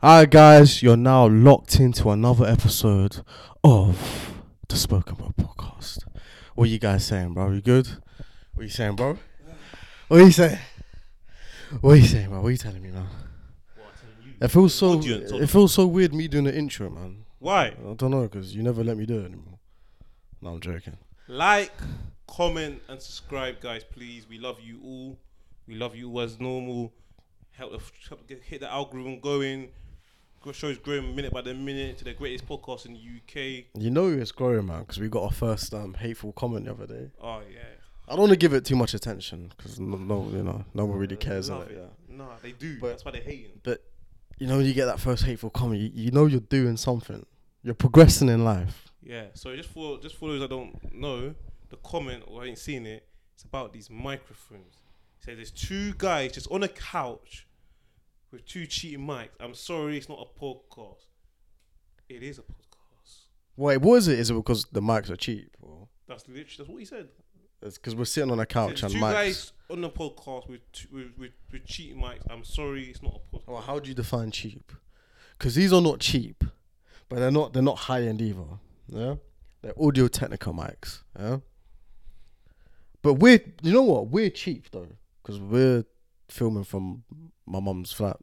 Alright, guys, you're now locked into another episode of the Spoken Word Podcast. What you guys saying, bro? You good? What you saying, bro? What you saying? What you saying, bro? What you telling me, man? It feels so weird me doing the intro, man. Why? I don't know, because you never let me do it anymore. No, I'm joking. Like, comment, and subscribe, guys, please. We love you all. We love you all as normal. Help hit the algorithm going. Show's growing minute by the minute to the greatest podcast in the UK. You know it's growing, man, because we got our first hateful comment the other day. Oh, yeah. I don't want to give it too much attention, because no one really cares. Love it. Yeah. No, they do. But that's why they're hating. But, you know, when you get that first hateful comment, you know you're doing something. You're progressing in life. Yeah, so just for those that don't know, the comment, or ain't seen it, it's about these microphones. It says there's two guys just on a couch with two cheating mics. I'm sorry, it's not a podcast. It is a podcast. Wait, what is it? Is it because the mics are cheap? Or? That's what he said. It's because we're sitting on a couch and two mics. Guys on the podcast with cheating mics. I'm sorry, it's not a podcast. Well, how do you define cheap? Because these are not cheap, but they're not high end either. Yeah, they're Audio Technica mics. Yeah, but you know what? We're cheap though, because we're filming from my mum's flat.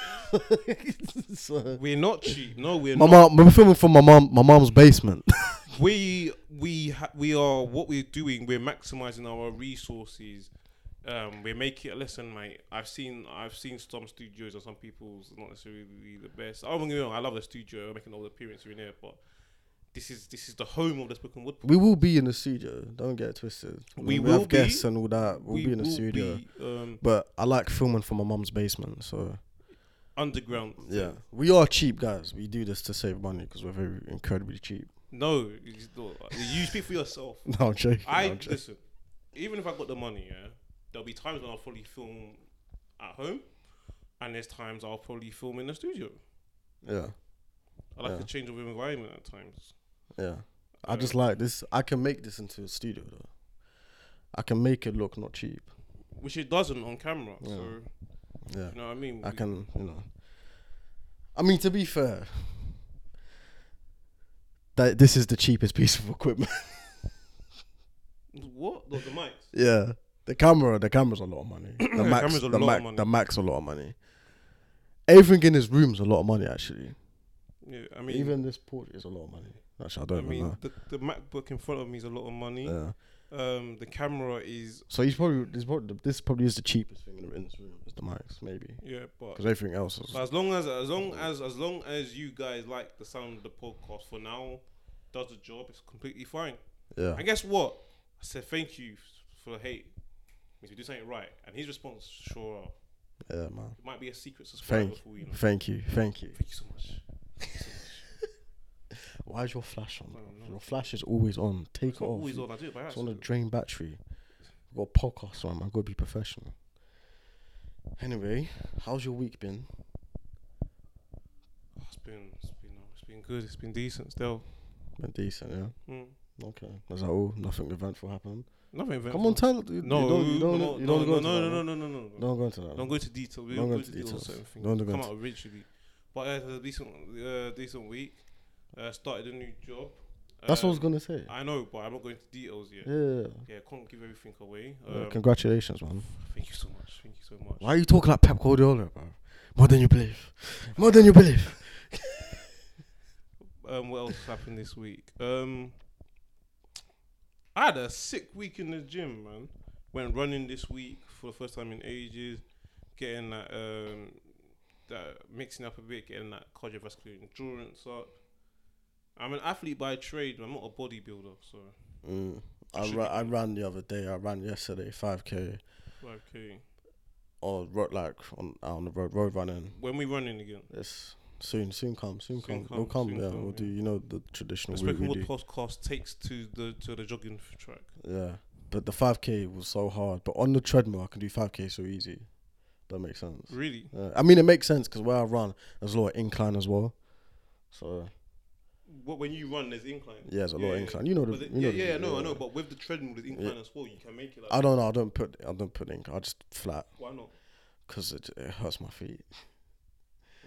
So, we're not cheap. No, we're not. We're filming from my mum's basement. we are what we're doing. We're maximizing our resources. We're making. Listen, mate. I've seen some studios and some people's not necessarily the best. I'm gonna I love the studio. I'm making all the appearances in here, but this is the home of the Spoken Word. We will be in the studio. Don't get it twisted. We will have guests and all that. We'll be in the studio. But I like filming from my mum's basement, so underground. Yeah, we are cheap, guys. We do this to save money because we're very incredibly cheap. No, you speak for yourself. No, I'm joking. Listen. Even if I got the money, yeah, there'll be times when I'll probably film at home, and there's times I'll probably film in the studio. Yeah, I like a change of environment at times. Yeah, I just like this. I can make this into a studio though. I can make it look not cheap, which it doesn't on camera. Yeah. So, yeah, you know what I mean. I can, I mean, to be fair, that this is the cheapest piece of equipment. What? The mics? Yeah, the camera's a lot of money. The camera's a lot of money. The Mac's a lot of money. Everything in this room's a lot of money, actually. Yeah, I mean, even this port is a lot of money. Actually, I don't know. The MacBook in front of me is a lot of money. Yeah. The camera is. So this probably is the cheapest thing in this room. Is the mics, maybe. Yeah, but because everything else is. As long as you guys like the sound of the podcast for now, does the job, it's completely fine. Yeah. And guess what? I said thank you for the hate. Means we do something right, and his response, sure. Yeah, man. It might be a secret subscriber for you. Thank you. Thank you so much. Why is your flash on? Your flash is always on. Take it off. Always on. I do it by accident. It's on a drain battery. I've got a podcast on. I've got to be professional. Anyway, how's your week been? It's been good. It's been decent still. Been decent, yeah. Mm. Okay. Is that all? Nothing eventful happened. Nothing eventful. Come on, tell. No. No. Don't go into that. Don't go into detail. We don't don't go into details. Certain things. Don't go come into out eventually. But it's a decent week. Started a new job. That's what I was gonna say. I know, but I'm not going into details yet. Yeah. Can't give everything away. Congratulations, man. Thank you so much. Why are you talking like Pep Guardiola, bro? More than you believe. What else happened this week? I had a sick week in the gym, man. Went running this week for the first time in ages. Getting that mixing up a bit, getting that cardiovascular endurance up. I'm an athlete by trade. I'm not a bodybuilder, so. I ran the other day. I ran yesterday 5k. 5k. Or on the road running. When we running again? It's soon come. It'll come. Yeah, we'll do. The traditional. The Spoken Word podcast takes to the jogging track. Yeah, but the 5k was so hard. But on the treadmill, I can do 5k so easy. That makes sense. Really? I mean, it makes sense because where I run, there's a lot of incline as well. So. What when you run, there's incline. Yeah, there's a lot of incline. You know I know. But with the treadmill, there's incline as well. You can make it. Like I don't know. I don't put incline. I just flat. Why not? Because it hurts my feet.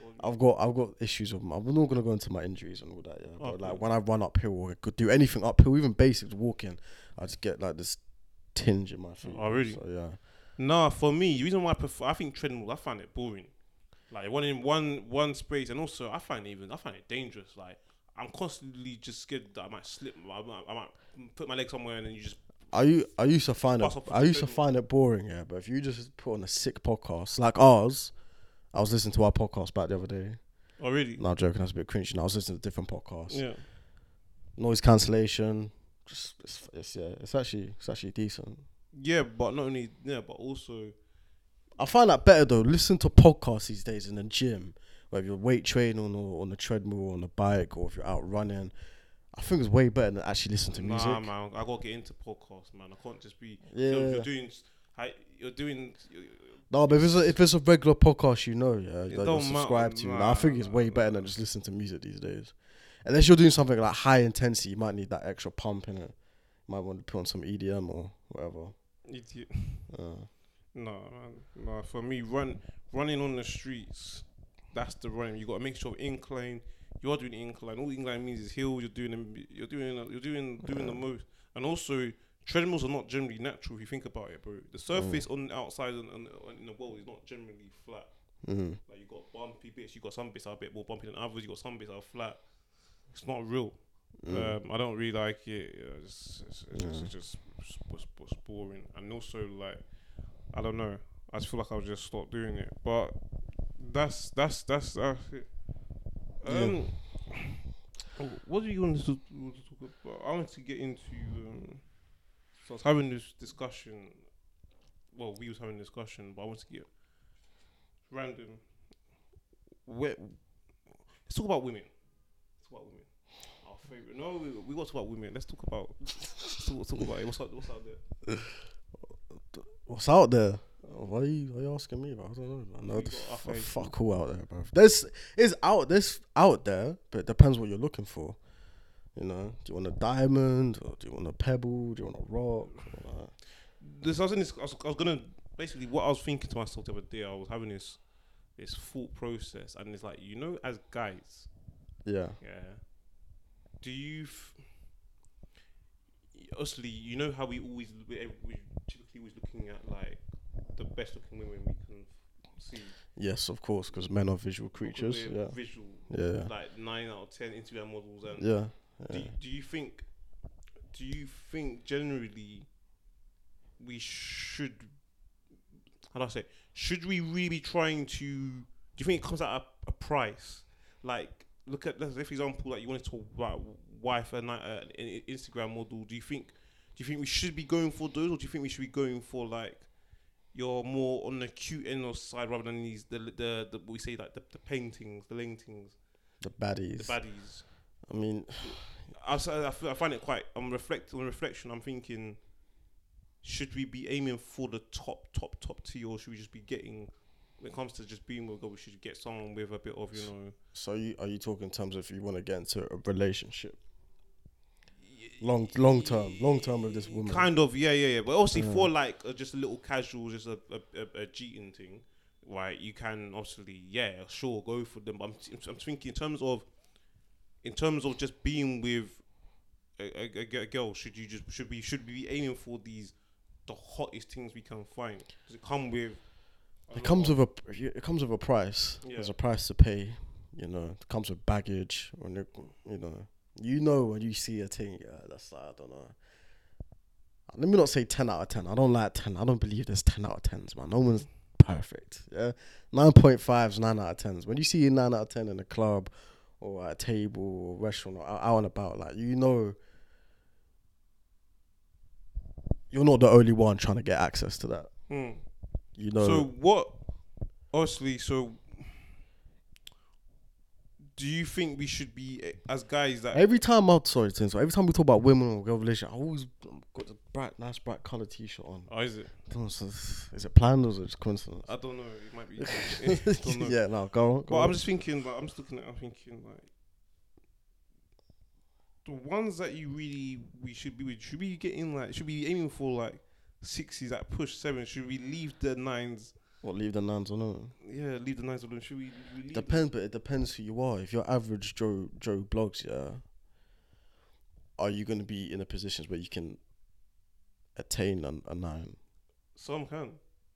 I've got issues with. I'm not gonna go into my injuries and all that. Yeah, but Okay. like when I run uphill or I could do anything uphill, even basics walking, I just get like this tinge in my feet. Oh, really? So yeah. Nah, for me, the reason why I think treadmill, I find it boring. Like one in one space, and also I find it dangerous. Like I'm constantly just scared that I might slip. I might put my leg somewhere and then you just. I used to find it. Pass off I the used to treadmill. find it boring. Yeah, but if you just put on a sick podcast like ours, I was listening to our podcast back the other day. Oh really? Not joking. That's a bit cringy. I was listening to different podcasts. Yeah. Noise cancellation. Just it's actually decent. Yeah, but not only but also. I find that better though. Listen to podcasts these days in the gym, whether you're weight training or on the treadmill or on the bike or if you're out running. I think it's way better than actually listening to music. Nah, man, I gotta get into podcasts, man. I can't just be. Yeah. You're doing. You're doing. No, but if it's a regular podcast, yeah, that you don't subscribe matter. to. Nah, I think it's way better than just listening to music these days. Unless you're doing something like high intensity, you might need that extra pump in it. You might want to put on some EDM or whatever. Idiot. No, man. No, for me, running on the streets. That's the running. You got to make sure incline. You are doing incline. All incline means is hill. You're doing the most. And also, treadmills are not generally natural if you think about it, bro. The surface on the outside and in the world is not generally flat. Like you got bumpy bits. You got some bits that are a bit more bumpy than others. You got some bits that are flat. It's not real. I don't really like it. It's just boring. And also, like, I don't know. I just feel like I'll just stop doing it. But that's it. What do you want to talk about? I want to get into. So I was having this discussion. Well, we was having a discussion, but I want to get random. Let's talk about women. Our favorite. No, we got to talk about women. Let's talk about. Talk about it. What's out there? What's out there? Why are you asking me, bro? I don't know. I know got fuck all out there, bro. There's out there, but it depends what you're looking for. You know, do you want a diamond or do you want a pebble? Do you want a rock? I was gonna basically what I was thinking to myself the other day. I was having this thought process, and it's like, you know, as guys, yeah. Do you? Obviously, you know how we typically always looking at like the best looking women we can see. Yes, of course, because men are visual creatures. Yeah. Visual. Yeah. Like 9 out of 10 Instagram models and. Yeah. Do you think generally we should, how do I say, should we really be trying to, do you think it comes at a price? Like, let's say for example, like you wanted to wife an Instagram model. Do you think we should be going for those, or do you think we should be going for like you're more on the cute end of side rather than these the we say like the paintings, the paintings, the baddies. I mean, I find it quite. On reflection, I'm thinking, should we be aiming for the top tier, or should we just be getting? When it comes to just being with a girl, we should get someone with a bit of, you know. So are you talking in terms of if you want to get into a relationship? Long term with this woman. Kind of, yeah. But obviously for like just a little casual, just a cheating thing, right? You can obviously, sure, go for them. But I'm thinking in terms of just being with a girl, should we be aiming for the hottest things we can find? Does it come with? It comes with a price. Yeah. There's a price to pay. You know, it comes with baggage. When when you see a thing, that's like, I don't know. Let me not say 10 out of 10. I don't like 10. I don't believe there's 10 out of 10s, man. No one's perfect. Yeah, 9.5s, 9 out of 10s. When you see a 9 out of 10 in a club or at a table or restaurant or out and about, like, you know, you're not the only one trying to get access to that. You know. So what? Honestly, so do you think we should be as guys that every time we talk about women or girl relationship, I always got the nice bright colour t-shirt on. Oh, is it? Is it planned or is it just coincidence? I don't know. It might be. Don't know. Yeah, no, go on. But I'm just thinking. Like, I'm thinking like the ones that we should be with. Should we be aiming for like 60s at push 7? Should we leave the 9s What, leave the nines alone? Yeah, leave the nines alone. Should we leave Depends, but it depends who you are. If you're average Joe Blogs, yeah, are you going to be in a position where you can attain a nine? Some can.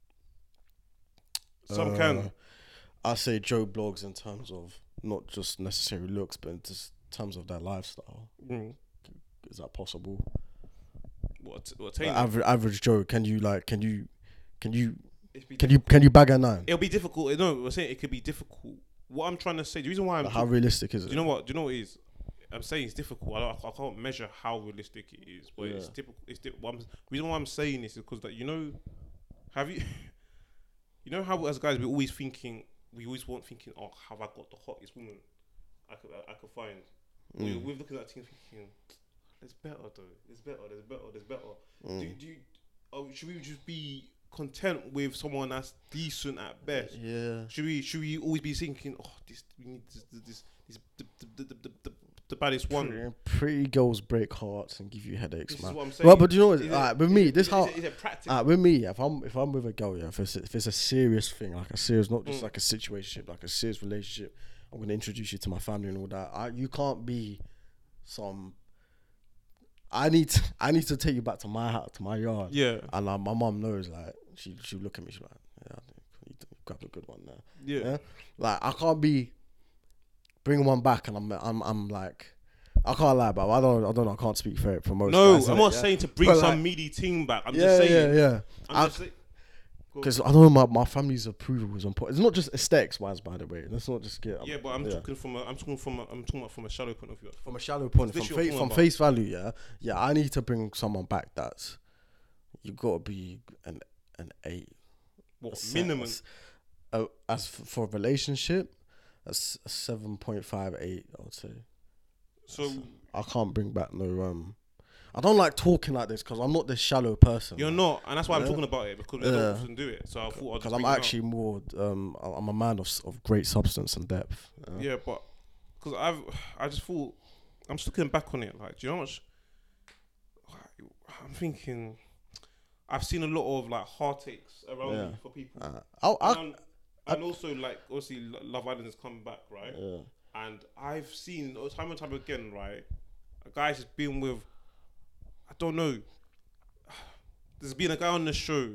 Some can. I say Joe Blogs in terms of not just necessary looks, but in just terms of their lifestyle. Mm. Is that possible? What Like attain? average Joe, can you bag a nine? It'll be difficult. No, we're saying it could be difficult. What I'm trying to say, the reason why How realistic is it? Do you know what? Do you know what it is? I'm saying it's difficult. I can't measure how realistic it is, but it's typical. The reason why I'm saying this is because that have you, you know how as guys we always want thinking, oh, have I got the hottest woman I could find? We're looking at things thinking, there's better though. There's better. Should we just be content with someone that's decent at best? Yeah. Should we always be thinking, oh, we need this the baddest one? Pretty girls break hearts and give you headaches, This man. is what I'm saying. Well, but do you know what? With me, this how. Is it practical? With me, if I'm with a girl, yeah, if it's a serious thing, like a serious, not just like a situationship, like a serious relationship, I'm gonna introduce you to my family and all that. You can't be some. I need to take you back to my house, to my yard. Yeah. And my mum knows, like she'll look at me, she's like, yeah, you grabbed a good one there. Yeah. Like I can't be bringing one back, and I'm like, I can't lie, but I don't know. I can't speak for most. No, guys, I'm not saying to bring some meaty team back. I'm just saying. Yeah. I'm just saying. Because I don't know, my family's approval is on point. It's not just aesthetics wise, by the way. Let's not just get. Yeah, but I'm talking about from a shallow point of view. From a shallow point, from face value. Yeah. I need to bring someone back that's. You got to be an 8. What minimum? As for a relationship, a 7.58, I would say. So I can't bring back no. I don't like talking like this because I'm not this shallow person. You're not, and that's why I'm talking about it, because we don't often do it. So I thought because I'm actually more. I'm a man of great substance and depth. Yeah, but because I just thought I'm just looking back on it. Like, do you know how much? I'm thinking. I've seen a lot of like heartaches around me for people, and also like obviously Love Island has come back, right? Yeah. And I've seen time and time again, right? A guy's just been with. I don't know. There's been a guy on the show.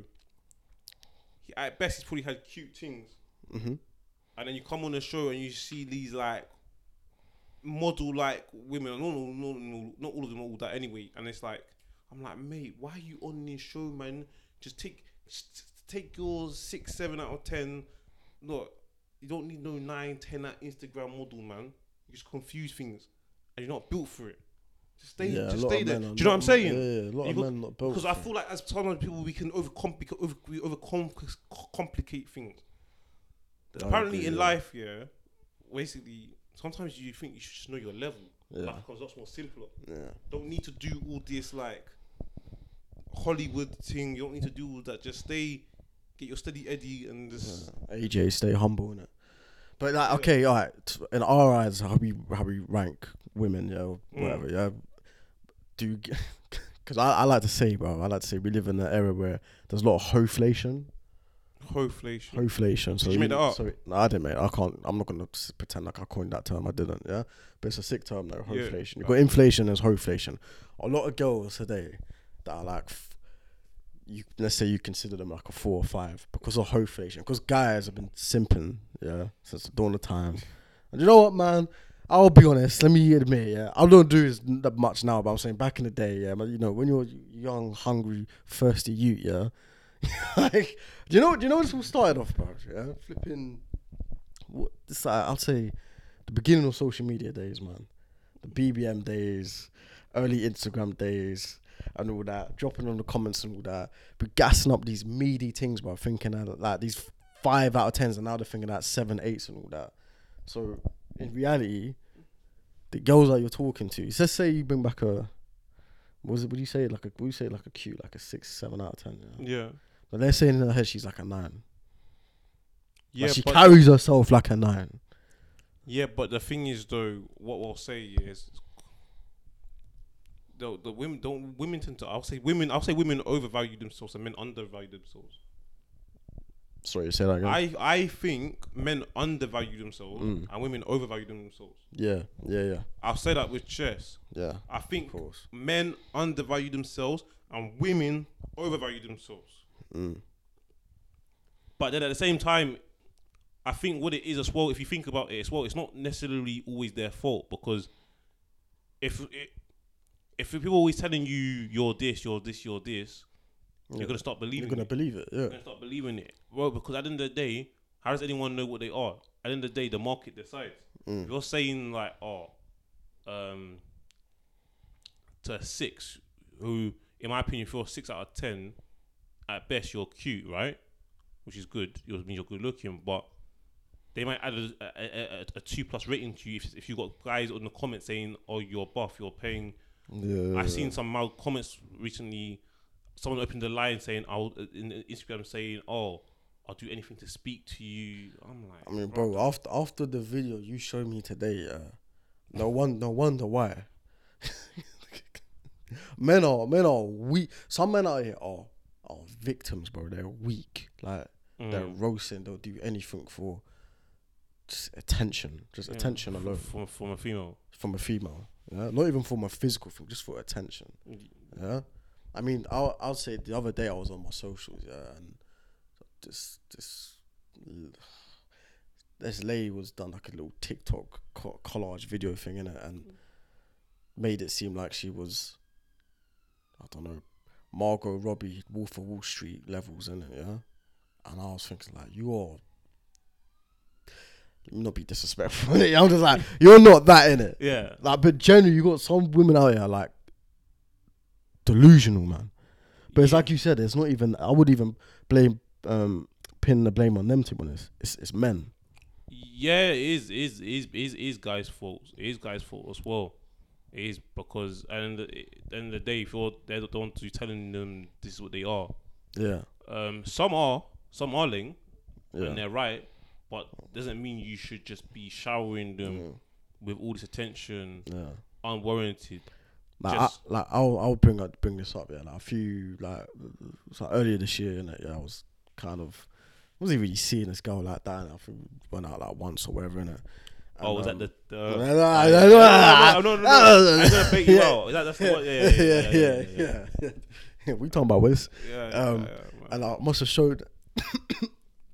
At best, he's probably had cute things. Mm-hmm. And then you come on the show and you see these like model like women. Not all of them are all that anyway. And it's like, I'm like, mate, why are you on this show, man? Just take yours 6, 7 out of 10. Look, you don't need no 9, 10 at Instagram model, man. You just confuse things, and you're not built for it. Just stay there. Do you know what I'm saying? Yeah, a lot of men not built. Because I feel like as sometimes people we can overcomplicate things. Apparently in life, basically sometimes you think you should just know your level. Life becomes lots more simpler. Yeah. Don't need to do all this like Hollywood thing. You don't need to do all that. Just get your steady Eddie and just AJ, stay humble in it. But like, okay, all right. In our eyes, how we rank women, whatever, because I like to say, bro, we live in an era where there's a lot of hoflation. Hoflation. So did you make that up? No, I didn't make it. I can't. I'm not gonna pretend like I coined that term. I didn't. Yeah, but it's a sick term though. Hoflation. You've got inflation as hoflation. A lot of girls today that are like, let's say you consider them like a 4 or 5 because of hoflation. Because guys have been simping, since the dawn of time. And you know what, man? I'll be honest. Let me admit, I don't do as much now, but I'm saying back in the day, but when you're young, hungry, thirsty youth, like, do you know this all started off, bro? Yeah, flipping. I'll say the beginning of social media days, man. The BBM days, early Instagram days, and all that. Dropping on the comments and all that, but gassing up these meaty things, bro. Thinking that like these 5 out of 10s, and now they're thinking that 7, 8s and all that. So in reality, the girls that you're talking to, let's say you bring back a. Would you say like a cute, like a 6, 7 out of 10? Yeah. But they're saying in her head she's like a 9. Yeah, like she carries herself like a 9. Yeah, but the thing is though, what we'll say is, the women tend to. I'll say women overvalue themselves and men undervalue themselves. Sorry, say that again. I think men undervalue themselves and women overvalue themselves. Yeah. I'll say that with chess. Yeah. I think Of course. men undervalue themselves and women overvalue themselves. But then at the same time, I think what it is as well, if you think about it as well, it's not necessarily always their fault, because if people are always telling you you're this, you're gonna start believing. You're gonna believe it. Yeah. You're gonna start believing it, well, because at the end of the day, how does anyone know what they are? At the end of the day, the market decides. If you're saying like, to a 6, who, in my opinion, if you're a 6 out of 10, at best you're cute, right? Which is good. It means you're good looking, but they might add a 2+ rating to you if you got guys on the comments saying, "Oh, you're buff, you're paying." Yeah. I've seen some mild comments recently. Someone opened the line saying, in Instagram saying, "Oh, I'll do anything to speak to you." I'm like, I mean, bro, after the video you showed me today, no wonder why. men are weak. Some men out here are victims, bro. They're weak. Like they're roasting. They'll do anything for just attention. Attention alone. From a female. From a female. Yeah, not even from a physical thing. Just for attention. Yeah. I mean, I'll say the other day I was on my socials, and this lady was done like a little TikTok collage video thing in it, and made it seem like she was, I don't know, Margot Robbie, Wolf of Wall Street levels in it, yeah. And I was thinking like, let me not be disrespectful. I'm just like, you're not that in it. Yeah. Like, but generally, you got some women out here like delusional, man. But it's like you said, it's not even. I would even pin the blame on them, to be honest. It's men. Yeah, it is guys' fault. It is guys' fault as well. It is, because at the end of the day, if they're the ones who's telling them this is what they are. Yeah. Some are lying, Yeah. and they're right, but doesn't mean you should just be showering them with all this attention, unwarranted. I'll bring this up. Yeah, like a few it's like earlier this year, innit? Yeah, I was kind of wasn't really seeing this girl like that. And I think we went out like once or whatever, innit? And, was that the? No. I'm gonna bait you out. That's the one. Yeah. We talking about Wiz. And I must have showed. It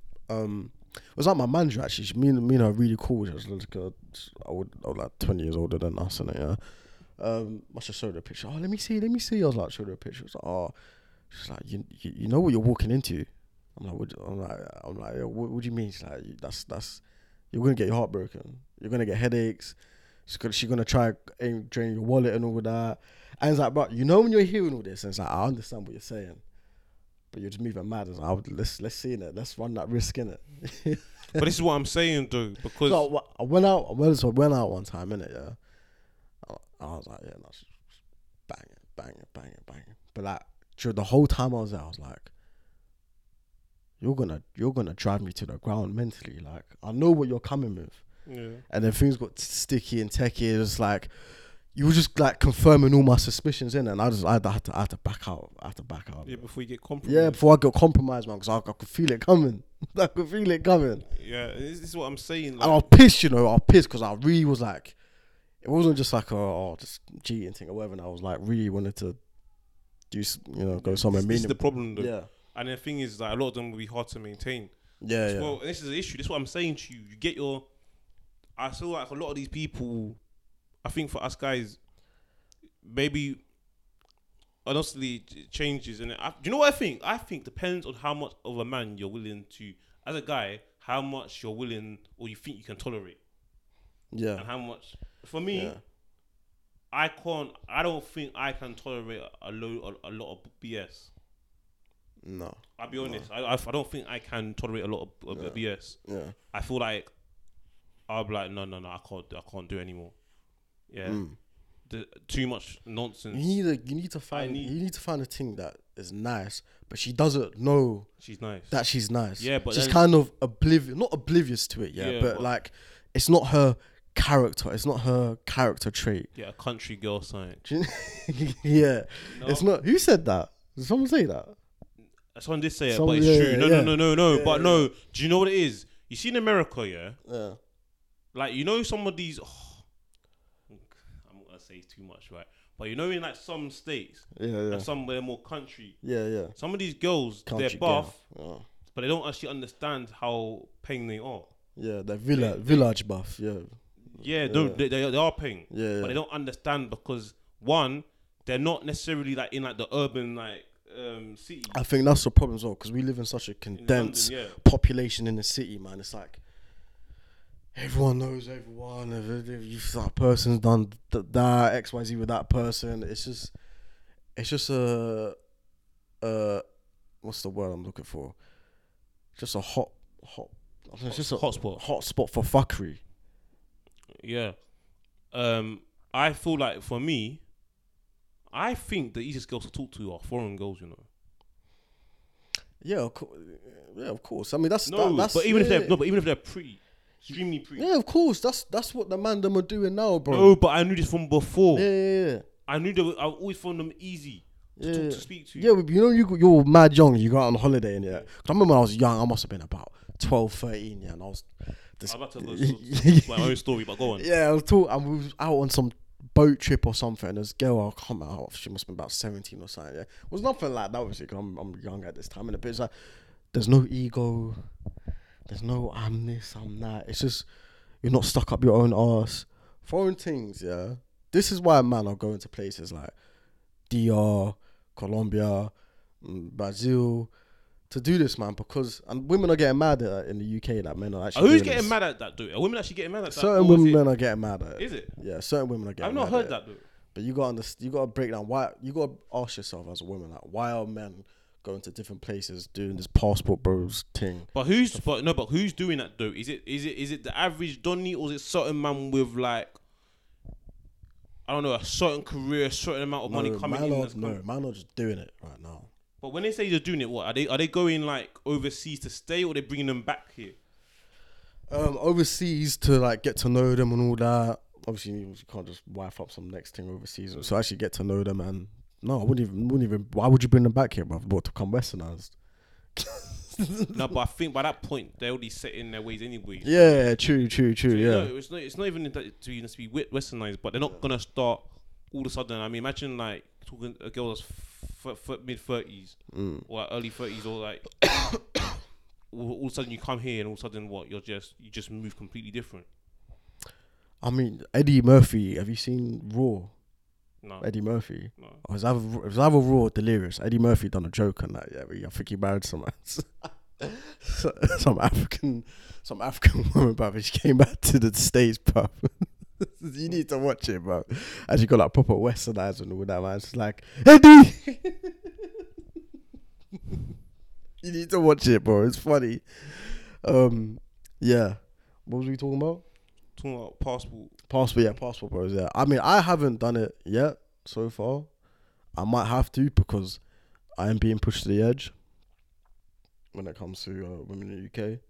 was like my manager actually. Me and her really cool. She was like, I was like 20 years older than us, innit? Yeah. Must have showed her a picture. Oh, let me see. I was like, showed her a picture. She was like, oh, she's like, you know what you're walking into. I'm like, what do you mean? She's like, that's you're gonna get your heart broken. You're gonna get headaches. She's gonna try and drain your wallet and all of that. And it's like, bro, you know when you're hearing all this, and it's like, I understand what you're saying, but you're just moving mad. It's like, let's see it. Let's run that risk in it. But this is what I'm saying, though, because so I went out one time, innit? Yeah. I was like, yeah, no, she's banging. But like, during the whole time I was there, I was like, you're gonna drive me to the ground mentally. Like, I know what you're coming with. Yeah. And then things got sticky and techy. It was like, you were just like confirming all my suspicions in, and I had to back out. Yeah, before you get compromised. Yeah, before I got compromised, man, because I could feel it coming. Yeah, this is what I'm saying. Like, And I was pissed, because I really was like, it wasn't just like just cheating thing or whatever. And I was like, really wanted to do, go somewhere. This is the problem, though. Yeah. And the thing is, like, a lot of them will be hard to maintain. Yeah. Well, this is the issue. This is what I'm saying to you. You get I feel like a lot of these people, I think for us guys, maybe honestly it changes. And do you know what I think? I think depends on how much of a man you're willing to, as a guy, how much you're willing or you think you can tolerate. Yeah. And how much. For me, I don't think I can tolerate a lot of BS. No. I'll be honest. I don't think I can tolerate a lot of BS. Yeah. I feel like I'll be like, no, I can't do it anymore. Yeah. Too much nonsense. You need to find a thing that is nice, but she doesn't know she's nice. That she's nice. Yeah, but she's kind of not oblivious to it. But like, it's not her character. It's not her character trait. Yeah, a country girl sign. Yeah, no. It's not. Who said that? Did someone say that? Someone did say it, Some- but it's yeah, true. yeah, No. yeah, But yeah. no, do you know what it is? You see in America, yeah? Yeah. Like, you know some of these... I'm not going to say too much, right? But you know in like some states Yeah. and somewhere more country, Yeah. some of these girls, Country they're buff, girl. but they don't actually understand how paying they are. Yeah, the village buff. Yeah. Yeah, no, they are paying. Yeah. But they don't understand because, one, they're not necessarily like in like the urban like city. I think that's the problem as well because we live in such a condensed London, yeah. population in the city, man. It's like everyone knows everyone. If that person's done that XYZ with that person, it's just a what's the word I'm looking for? Just a hot. It's just a hot spot for fuckery. Yeah. I feel like for me, I think the easiest girls to talk to are foreign girls, you know. Yeah, of course. I mean, that's but even if they're pretty, extremely pretty. Yeah, of course. That's what the man them are doing now, bro. No, but I knew this from before. Yeah. I I always found them easy to speak to. Yeah, but you know, you're mad young. You go out on holiday, and 'Cause I remember when I was young, I must have been about 12, 13, yeah, and I was. I'm about to go my own story, but go on. Yeah, I we was out on some boat trip or something, and this girl, I can't remember, she must have been about 17 or something. Yeah, it was nothing like that, obviously, because I'm young at this time, and it's like there's no ego, there's no I'm this, I'm that. It's just you're not stuck up your own arse. Foreign things, yeah. This is why man are going to places like DR, Colombia, Brazil. To do this, man, because and women are getting mad at it in the UK. Like men are actually. Who's getting mad at that, dude? Are women actually getting mad at that? Certain women are getting mad at it. Is it? Yeah, certain women are getting. I've not mad heard at that, it. dude. But you got to break down why. You got to ask yourself as a woman, like, why are men going to different places doing this passport bros thing? But who's doing that though? Is it the average Donny, or is it certain man with like, I don't know, a certain career, a certain amount of money coming in? Man are just doing it right now. But when they say they're doing it, what are they going like overseas to stay, or are they bringing them back here? Overseas to like get to know them and all that. Obviously, you can't just wife up some next thing overseas. So actually get to know them, and no, I wouldn't even. Why would you bring them back here, bro? What, to come westernized? No, but I think by that point they're already set in their ways anyway. Yeah, true. So, Yeah, it's not even that to even to be westernized, but they're not gonna start all of a sudden. I mean, imagine like talking a girl that's mid-30s or like early 30s, or like all of a sudden you come here and all of a sudden you just move completely different. I mean, Eddie Murphy. Have you seen Raw? No. Eddie Murphy. No. It was either Raw or Delirious. Eddie Murphy done a joke on that. Yeah, I think he married some African woman, bruv. She came back to the States, bruv. You need to watch it, bro. And she got like proper westernized and all that, man. It's like, Eddie! You need to watch it, bro. It's funny. Yeah. What was we talking about? Talking about passport. Passport bros, yeah. I mean, I haven't done it yet so far. I might have to because I am being pushed to the edge when it comes to women in the UK.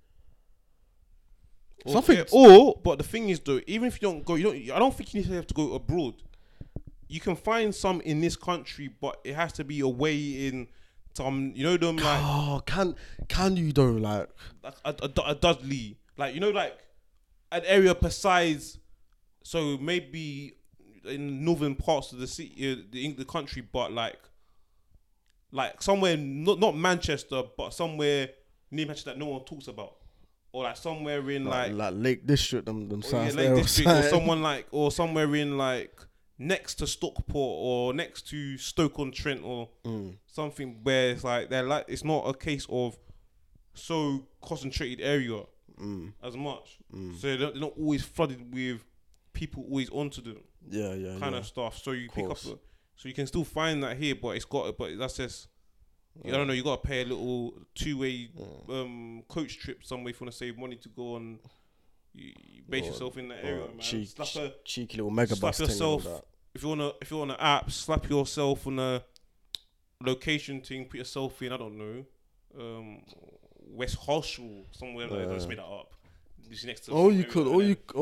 But the thing is though, even if you don't go, I don't think you need to have to go abroad. You can find some in this country, but it has to be away in some, them like. Oh, can you though, like a Dudley, like like an area besides, so maybe in northern parts of the city, the country, but like somewhere not Manchester, but somewhere near Manchester that no one talks about. Or like somewhere in like Lake District, them sides Lake there, District, or somewhere in like next to Stockport or next to Stoke-on-Trent or something where it's like it's not a case of so concentrated area as much, so they're not always flooded with people always onto them. Kind of stuff. So you pick up, so you can still find that here, but that's just. I don't know. You gotta pay a little two-way coach trip somewhere if you wanna save money to go on. You base yourself in that area, man. Cheeky little mega bus thing. Yourself, if you wanna app, slap yourself on a location thing. Put yourself in. I don't know, West Horsham somewhere. Let's make that up. This next to you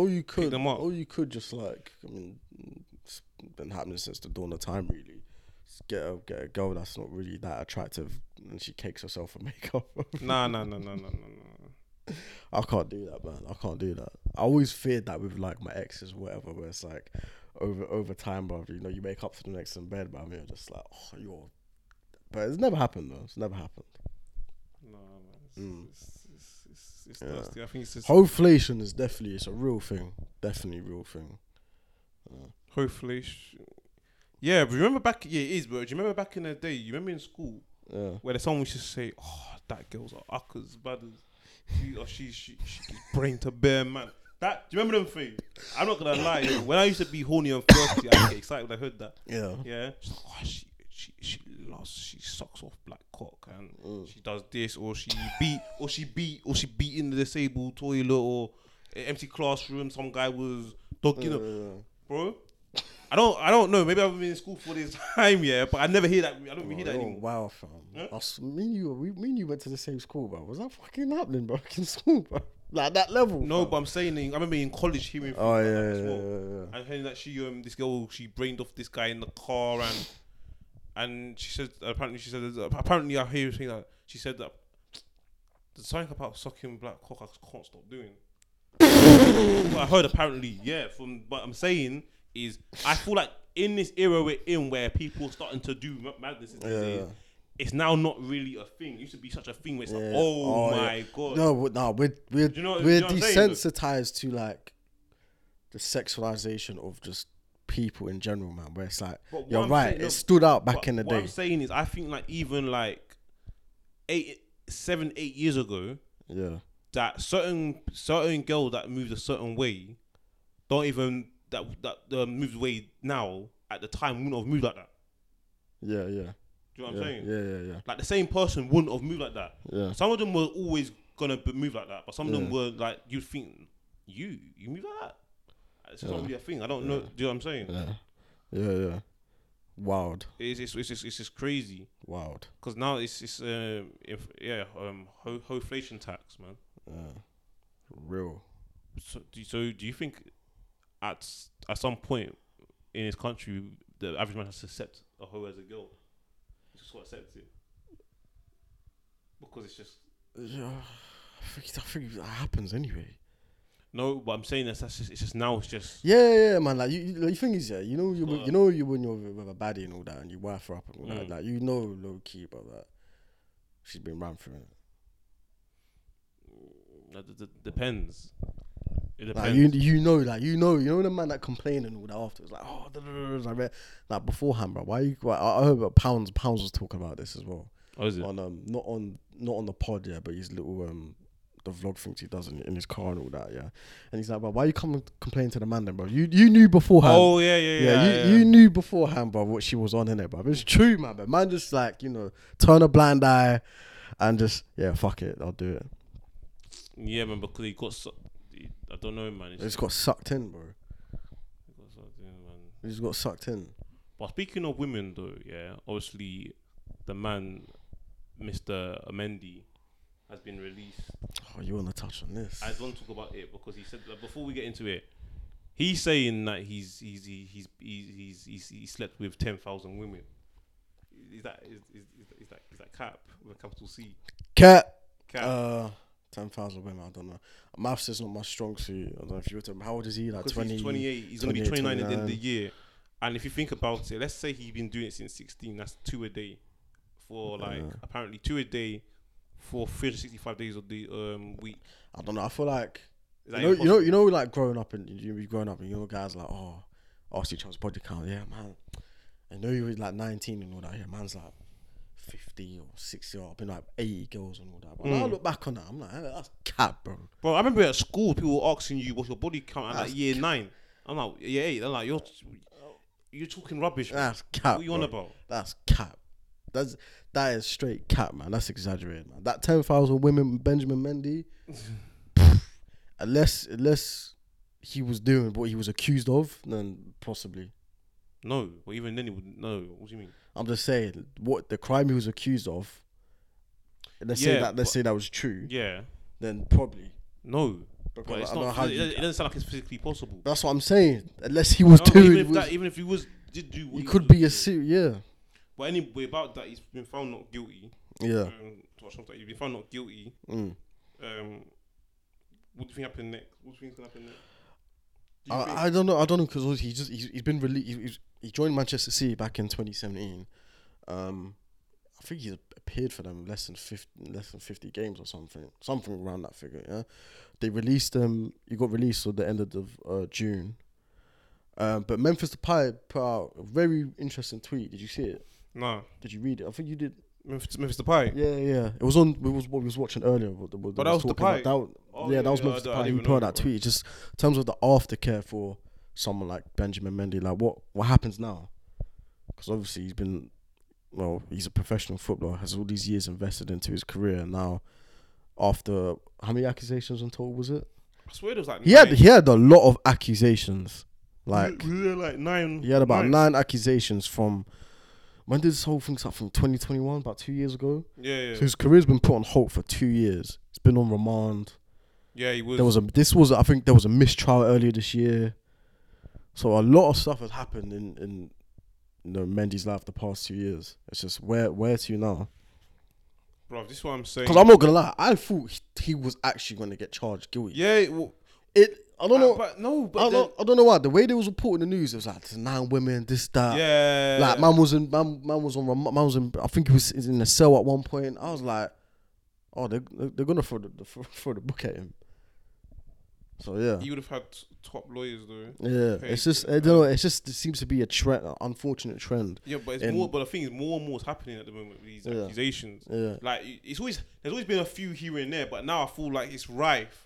could just like. I mean, it's been happening since the dawn of time, really. just get a girl that's not really that attractive and she cakes herself for makeup. Nah. I can't do that, man. I can't do that. I always feared that with like my exes, or whatever, where it's like over time, bro. You know, you make up for the next in bed, but I mean, you're just like, oh, you're. But it's never happened though. It's never happened. No, man. It's nasty. I think it's just Hoflation is definitely it's a real thing. Definitely real thing. hopefully. Yeah, but remember back? Yeah, it is, bro. Do you remember back in the day? You remember in school where there's someone used to say, "Oh, that girl's a uckers, brothers. She brain to bear, man." That do you remember them things? I'm not gonna lie. When I used to be horny and thirsty, I get excited when I heard that. Yeah. She's like, oh, she sucks off black cock and she does this or she beat in the disabled toilet or empty classroom. Some guy was dogging her, bro. I don't know. Maybe I've been in school for this time, yeah, but I never hear that. I don't hear that anymore. Wow, fam. Huh? Me and you went to the same school, bro. Was that fucking happening, bro? In school, bro. Like that level. No, fam. but I'm saying I remember in college hearing. Oh yeah. And hearing that this girl brained off this guy in the car and she said apparently I hear her saying that she said that there's something about sucking black cock I just can't stop doing. I heard apparently, yeah. From what I'm saying is, I feel like in this era we're in where people are starting to do madness these days, it's now not really a thing. It used to be such a thing where it's like, my god. No, we're desensitized to like the sexualization of just people in general, man. Where it's like, you're right, it stood out back in the day. What I'm saying is, I think like even like 7-8 years ago, that certain girl that moved a certain way, don't even that moves away now at the time wouldn't have moved like that. Yeah. Do you know what I'm saying? Yeah. Like the same person wouldn't have moved like that. Yeah. Some of them were always gonna move like that, but some of them were like you'd think you move like that. It's not really a thing. I don't know. Do you know what I'm saying? Yeah. Wild. It's just crazy. Wild. Because now it's hoflation tax, man. Real. So do you think at some point in this country the average man has to accept a hoe as a girl? He's just got to accept it because it's just. Yeah, I think that happens anyway. No, but I'm saying it's just now. It's just yeah, man. Like the thing is, you know you when you're with a baddie and all that, and you wife her up and all that. Like low key about that. She's been ran through it. Depends. It like depends. you know the man that complain and all that after. It's like like beforehand, bro. I heard about Pounds was talking about this as well. Oh, is it? On not on the pod, yeah, but his little the vlog things he does in his car and all that, yeah. And he's like, bro, why you come and complain to the man then, bro? You knew beforehand. Oh yeah. You knew beforehand, bro, what she was on, innit, bro? It's true, man. But man, just like turn a blind eye and just fuck it, I'll do it. Yeah, man, because he got. I don't know, man. He just got sucked in, bro. He just got sucked in. But speaking of women, though, yeah, obviously the man, Mr. Amendi, has been released. Oh, you want to touch on this? I just want to talk about it because he said before we get into it, he's saying that he's slept with 10,000 women. Is that cap with a capital C? Cap. 10,000 women. I don't know. Maths is not my strong suit. I don't know if you were to. How old is he? Like 20. He's 28. He's gonna be 29 at the end of the year. And if you think about it, let's say he's been doing it since 16. That's 2 a day for apparently 2 a day for 365 days of the week. I don't know. I feel like you know, like growing up and guys like, ask each other's body count. Yeah, man. I know you was like 19 and all that. Yeah, man's like 50 or 60 or I've been like 80 girls and all that. But when I look back on that, I'm like, that's cap, bro. Bro, I remember at school people were asking you what's your body count at like year 9. I'm like, year 8. They're like, you're talking rubbish. That's cap. What are you on about? That's cap. That is straight cap, man. That's exaggerated, man. That 10,000 women, Benjamin Mendy, unless he was doing what he was accused of, then possibly. No, but even then he would no. What do you mean? I'm just saying what the crime he was accused of. Let's say that was true. Yeah. Then probably no. But it's not. It doesn't sound like it's physically possible. That's what I'm saying. Unless he was doing. Even if he was did do. He could be a suit. Yeah. But anyway, about that, he's been found not guilty. Yeah. He's been found not guilty. Mm. What do you think happened next? What do you think's gonna happen next? I don't know because he's been he joined Manchester City back in 2017. I think he's appeared for them less than 50 games or something around that figure. Yeah, they released him. He got released at the end of June. But Memphis Depay put out a very interesting tweet. Did you see it? No. Did you read it? I think you did. Memphis Depay. Yeah. It was on. It was what we was watching earlier. But that was Depay. That was Memphis Depay. He put out that tweet. Just in terms of the aftercare for someone like Benjamin Mendy, like what happens now? Because obviously he's a professional footballer, has all these years invested into his career, and now after how many accusations in total was it? I swear there was like he had a lot of accusations. Like we were like 9. He had about 9 accusations from. When did this whole thing start? From 2021, about 2 years ago. Yeah. So his career's been put on hold for 2 years. He's been on remand. Yeah, he was. I think there was a mistrial earlier this year. So a lot of stuff has happened in Mendy's life the past 2 years. It's just where to now? Bro, this is what I'm saying. Because I'm not gonna lie, I thought he was actually gonna get charged guilty. Yeah, I don't know. I don't know why. The way they was reporting the news, it was like there's 9 women, this, that. Yeah. Like man was in. I think he was in a cell at one point. I was like, oh, they're gonna throw the book at him. So yeah. He would have had top lawyers though. Yeah, it's just I don't know. It seems to be a trend, an unfortunate trend. Yeah, but it's more. But the thing is, more and more is happening at the moment with these accusations. Yeah. Like there's always been a few here and there, but now I feel like it's rife.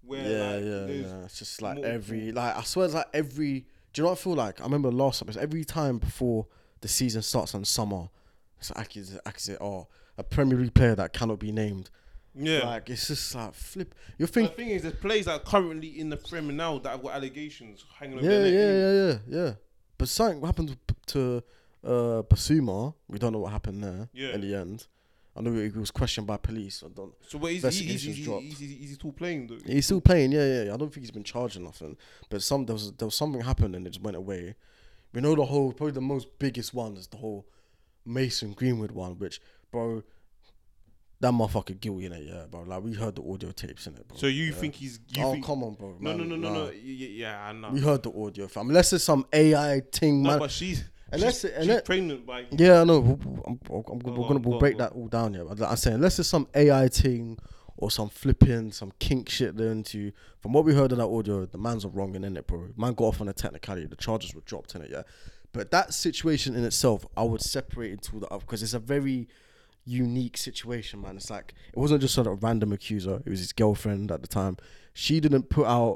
Yeah. It's just like I swear it's like every. Do you know what I feel like? I remember last summer. Every time before the season starts in summer, it's accusation. Oh, a Premier League player that cannot be named. Yeah, like it's just like flip. The thing is, there's players that are currently in the Premier now that have got allegations hanging over their neck. Yeah. But something happened to Basuma. We don't know what happened there. Yeah. In the end, I know he was questioned by police. So, but he's still playing though. He's still playing. Yeah. I don't think he's been charged or nothing. But there was something happened and it just went away. We know probably the most biggest one is the whole Mason Greenwood one, which, bro. That motherfucker guilty in it, yeah, bro. Like we heard the audio tapes in it, bro. So you think he's? Come on, bro. No. Yeah, I know. We heard the audio, fam. Unless it's some AI thing, man. No, but she's pregnant by. Yeah, I know. We'll break that all down, yeah. But I'm saying unless it's some AI thing or some kink shit they're into. From what we heard of that audio, the man's wrong in it, bro. Man got off on a technicality. The charges were dropped in it, yeah. But that situation in itself, I would separate into the other because it's a very unique situation, man. It's like it wasn't just sort of a random accuser. It was his girlfriend at the time. She didn't put out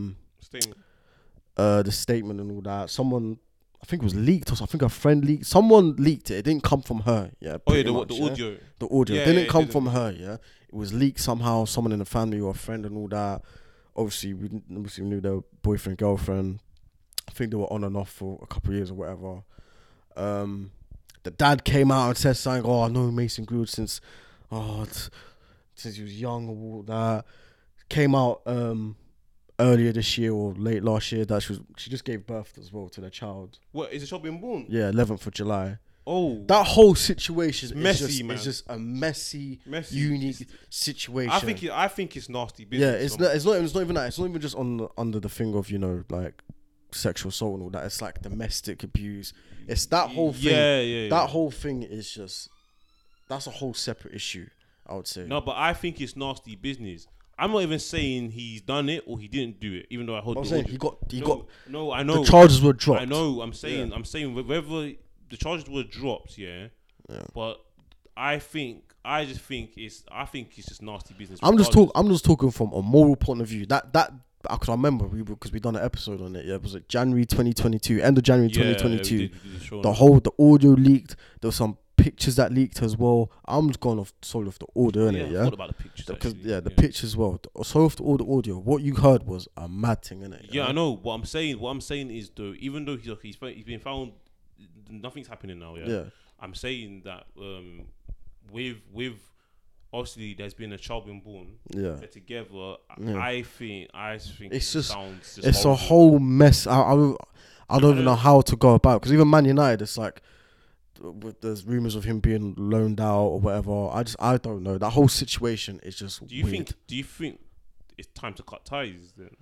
the statement and all that. Someone, I think it was leaked or something. I think a friend leaked. Someone leaked it. It didn't come from her. Yeah. Oh yeah, the audio. The audio didn't come from her. Yeah. It was leaked somehow. Someone in the family or a friend and all that. Obviously, we knew their boyfriend, girlfriend. I think they were on and off for a couple of years or whatever. The dad came out and said something. Oh, I know Mason Greenwood since he was young or all that. Came out earlier this year or late last year that she just gave birth as well to their child. What, is the child being born? Yeah, 11th of July. Oh, that whole situation is messy, man. It's just a messy, unique situation. I think it's nasty business. Yeah, it's not even that. It's not even just under the thing of like sexual assault and all that. It's like domestic abuse. It's that whole thing. Yeah. That whole thing is just that's a whole separate issue, I would say. No, but I think it's nasty business. I'm not even saying he's done it or he didn't do it, even though I hold. I'm saying he got. No, I know the charges were dropped. I know. I'm saying whether the charges were dropped, yeah. But I just think it's just nasty business. I'm just talking from a moral point of view. That because I remember because we done an episode on it. Yeah, it was like January 2022, end of January 2022. We did the audio leaked. There were some pictures that leaked as well. I'm just going off the audio, innit? Yeah. What about the pictures? Because the pictures as well. So off all the audio, what you heard was a mad thing, innit? Yeah, I know. What I'm saying is though, even though he's been found, nothing's happening now. Yeah. I'm saying that with obviously there's been a child being born. Yeah. They're together. Yeah. I think it's a whole mess. I don't even know how to go about because even Man United, it's like there's rumors of him being loaned out or whatever. I don't know. That whole situation is just Do you weird. think it's time to cut ties then?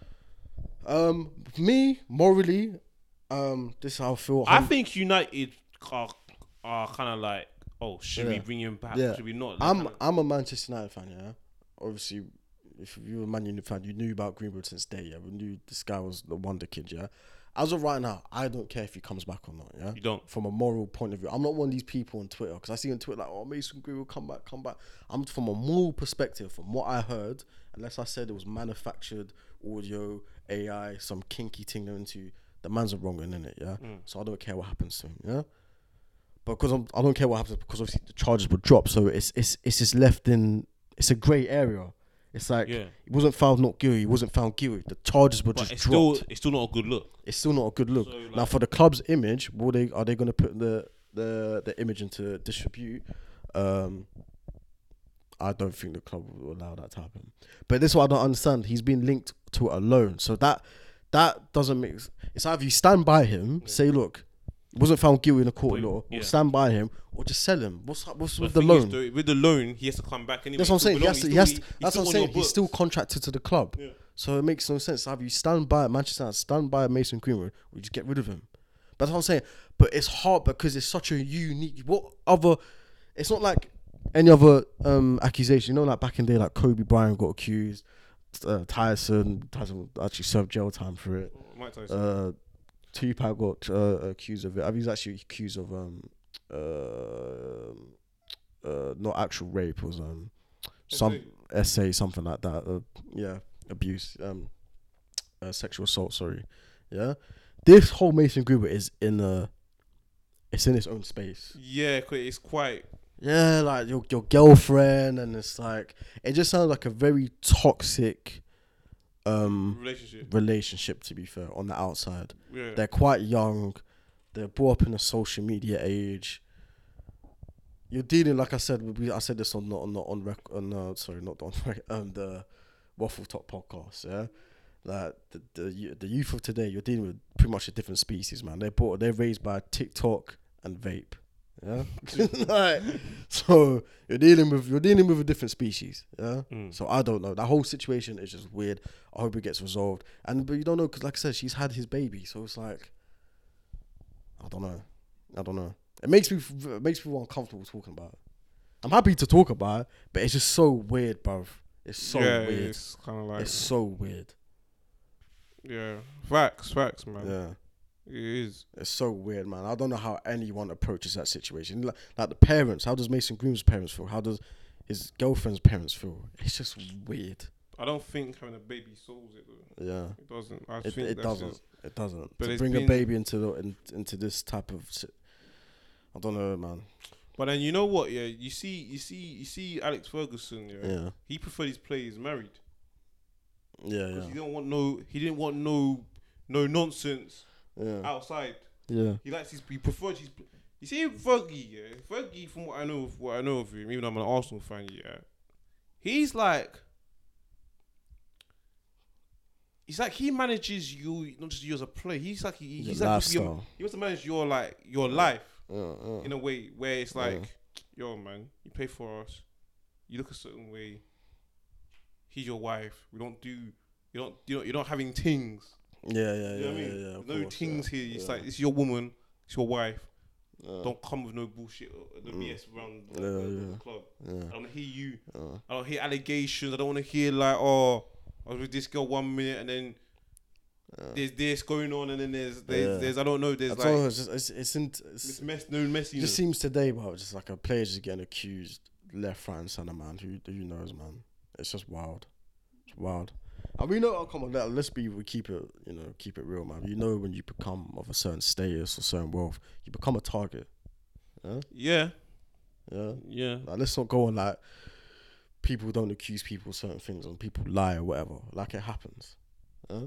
Me morally, this is how I feel. I think United are kind of like, oh, should we Yeah. bring him back? Yeah. Should we not? I'm a Manchester United fan. Yeah, obviously, if you were a Man United fan, you knew about Greenwood since day. Yeah, we knew this guy was the wonder kid. Yeah, as of right now, I don't care if he comes back or not. Yeah, You don't. from a moral point of view. I'm not one of these people on Twitter because I see on Twitter like, oh, Mason Greenwood, come back. I'm from a moral perspective. From what I heard, unless I said it was manufactured audio, AI, some kinky thing they're into, the man's a wrong one, innit? Yeah, so I don't care what happens to him. Yeah. Because I don't care what happens because obviously the charges were dropped, so it's just left in it's a grey area. It's like he wasn't found not guilty, he wasn't found guilty. The charges were just dropped. It's still not a good look. It's still not a good look. So, like, now for the club's image, are they going to put the image into disrepute? I don't think the club will allow that to happen. But this is what I don't understand. He's been linked to a loan, so that doesn't make. It's either you stand by him, say look. Wasn't found guilty in a court of law, or stand by him, or just sell him. What's with the loan? With the loan, he has to come back anyway. That's what I'm saying. That's what I'm saying. He's still contracted to the club, Yeah. so it makes no sense. Have you stand by Manchester United, stand by Mason Greenwood, or you just get rid of him? That's what I'm saying. But it's hard because it's such a unique. It's not like any other accusation. You know, like back in the day, like Kobe Bryant got accused. Tyson actually served jail time for it. Mike Tyson. Tupac got accused of it. I mean, he's actually accused of not actual rape, was some essay, something like that. Abuse, sexual assault. Sorry, yeah. This whole Mason Greenwood is it's in its own space. Yeah, it's quite. Yeah, like your girlfriend, and it's like it just sounds like a very toxic. Relationship, to be fair, on the outside. Yeah. They're quite young. They're brought up in a social media age. You're dealing, like I said, I said this on the Waffle Top podcast. Yeah, like the youth of today, you're dealing with pretty much a different species, man. They're raised by TikTok and vape. Yeah, like, so you're dealing with a different species. Yeah, so I don't know. That whole situation is just weird. I hope it gets resolved. But you don't know because, like I said, she's had his baby, so it's like I don't know. It makes me feel uncomfortable talking about it. I'm happy to talk about it, but it's just so weird, bruv. It's so weird. It's kind of like it's so weird. Yeah, facts, man. Yeah. It is. It's so weird, man. I don't know how anyone approaches that situation. Like the parents, how does Mason Greenwood's parents feel? How does his girlfriend's parents feel? It's just weird. I don't think having a baby solves it though. Yeah. It doesn't. It doesn't. It doesn't. But to bring a baby into this type of I don't know, man. But then you know what, yeah, you see Alex Ferguson, Yeah. He preferred his players married. Yeah, yeah. He didn't want no nonsense. Yeah. Outside, yeah, he prefers his. You see Fergie, yeah. Fergie, from what I know of him, even though I'm an Arsenal fan, yeah. He's like he manages you, not just you as a player. He's like he wants to manage your life in a way where it's like, yo, man, you pay for us, you look a certain way. He's your wife. You're not having things. Yeah, You know what I mean? yeah. No things here. It's like it's your woman, it's your wife. Don't come with no bullshit, no BS around the club. I don't want to hear you. I don't hear allegations. I don't want to hear like, oh, I was with this girl 1 minute and then there's this going on and then there's I don't know. There's it's messy. It just seems today, but just like a player just getting accused left, right, and centre, man. Who knows, man? It's just wild. It's wild. And we know, come on, we keep it real, man. You know, when you become of a certain status or certain wealth, you become a target. Yeah. Like, let's not go on like people don't accuse people of certain things and people lie or whatever. Like it happens. I